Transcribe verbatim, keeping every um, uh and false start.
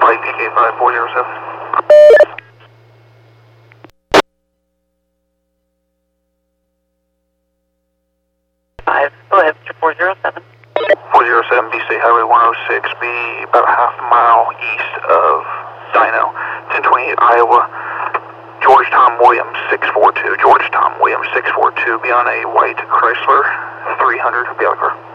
Flight P K five four zero seven. Five, go ahead, four zero seven. four zero seven, be State Highway one oh six, be about a half mile east of Dino, ten twenty-eight Iowa, George Tom Williams six four two, George Tom Williams six four two, be on a white Chrysler three hundred, be out of car.